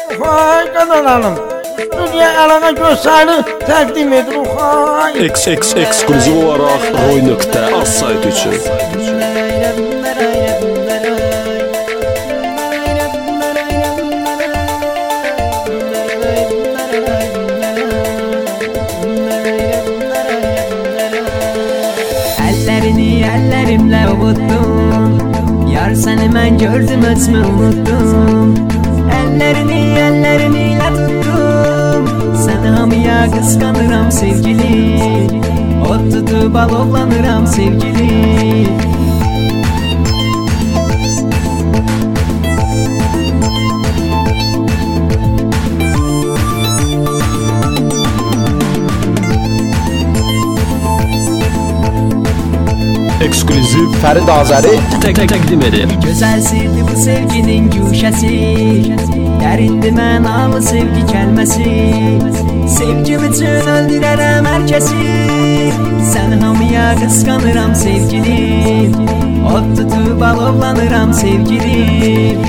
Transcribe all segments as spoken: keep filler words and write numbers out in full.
Hay Kadın Hanım. Stüdyo alana göstərini təqdim edir. Hay. X X ekskluziv olaraq Roy.az saytı üçün. Ellerini ellerimle ovuttum. Yar seni mən gördüm özümü unuttum. Ellerini ellerimle tuttum. Seni hamıya kıskanıram sevgili. Ot tutup alovlanıram sevgili. Ekskluziv Fərid Azəri təqdim edir. Gözəl sirdi bu sevginin güşəsi. Dərindi mənalı sevgi kəlməsi. Sevgim üçün öldürərəm hər kəsi. Sən hamıya qısqanıram sevgilim. Ot tutub alovlanıram sevgilim.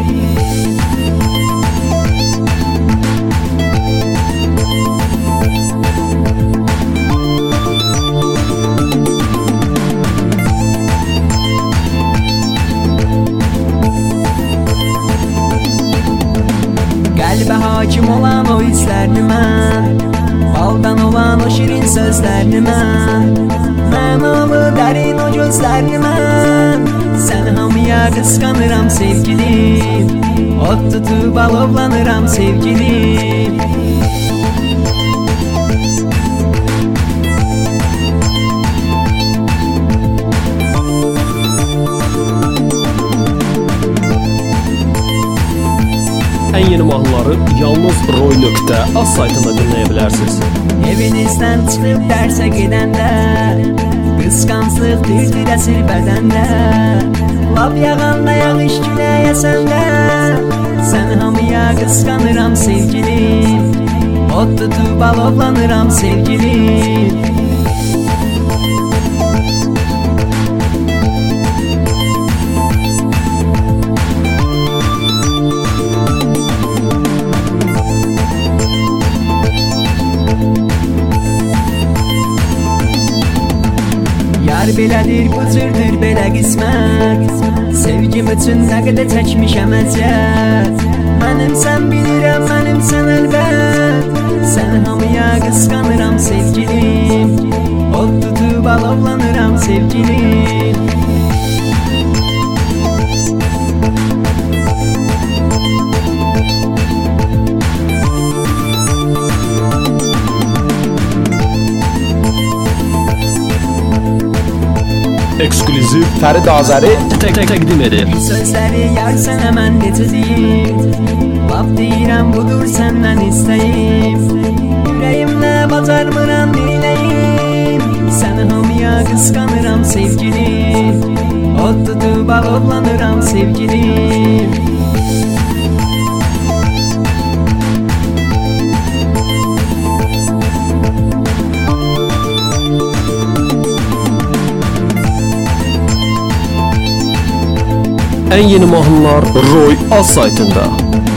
Qəlbə hakim olan o hisslərini mən, baldan olan o şirin sözlərini mən, mənalı dərin o gözlərini mən. Sən hamıya qısqanıram sevgilim. Ot tutub alovlanıram sevgilim. Ən yeni mahnıları yalnız Roy.az saytında dinləyə bilərsiniz. Evinizdən çıxıb dərsə gedəndə, qısqanclıq dirdir əsir bədəndə. Lap yağanda yağış güləyə səndə. Sən hamıya qısqanıram sevgilim. Ot tutub alovlanıram sevgilim. Yar belədir, bu cürdür belə qismət. Sevgim üçün nə qədər çəkmişəm əziyyət. Mənimsən bilirəm, mənimsən əlbət. Sən hamıya qısqanıram sevgilim. Ot tutub alovlanıram sevgilim. Ekskluziv Fərid Azəri təqdim edir. Sözləri yar sənə mən necə deyim. Laf deyirəm budur səndən istəyim. Ürəyimlə bacarmıram diləyim. Səni hamıya qısqanıram sevgilim. Ot tutub alovlanıram sevgilim. Ən yeni mahnılar Roy.az saytında.